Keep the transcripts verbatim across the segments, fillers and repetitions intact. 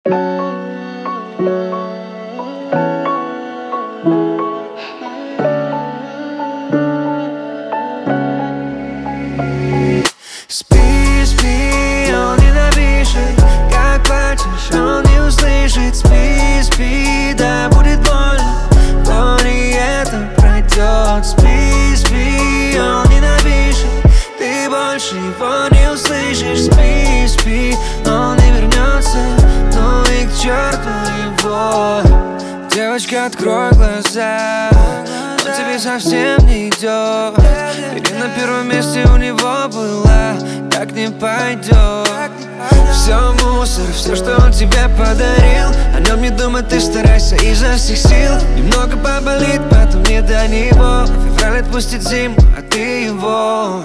Спи, спи, он не напишет. Как плачешь, он не услышит. Спи, спи, да будет больно, но и это пройдет. Спи, спи, он не напишет. Ты больше его не услышишь. Спи, спи, он не вернется, ну и к черту его. Девочка, открой глаза, он тебе совсем не идет. Или на первом месте у него была, так не пойдет. Все мусор, все, что он тебе подарил. О нем не думай, ты старайся изо всех сил. Немного поболит, потом не до него. Февраль отпустит зиму, а ты его.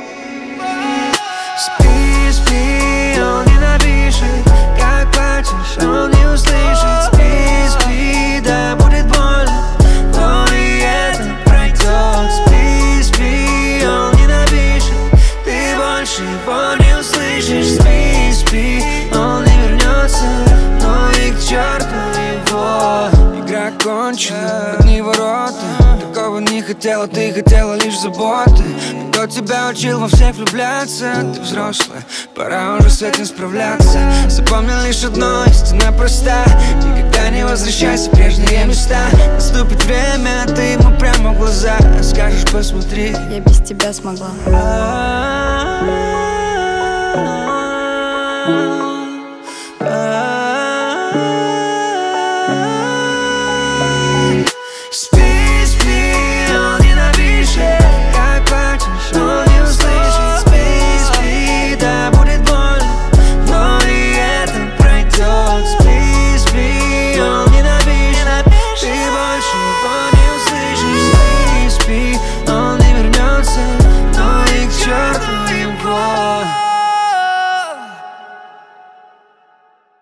Спи, спи, он не напишет. Как плачешь, он не услышит. Спи, спи, да будет больно, но и это пройдет. Спи, спи, он не напишет. Ты больше его не услышишь. Спи, спи, он не вернется, но и к черту его. Игра кончена, одни ворота. Такого не хотела, ты хотела лишь заботы. Кто тебя учил во всех влюбляться? Ты взрослая, пора уже с этим справляться. Запомни лишь одно, истина проста: никогда не возвращайся в прежние места. Наступит время, ты ему прямо в глаза скажешь: посмотри, я без тебя смогла. А-а-а-а-а.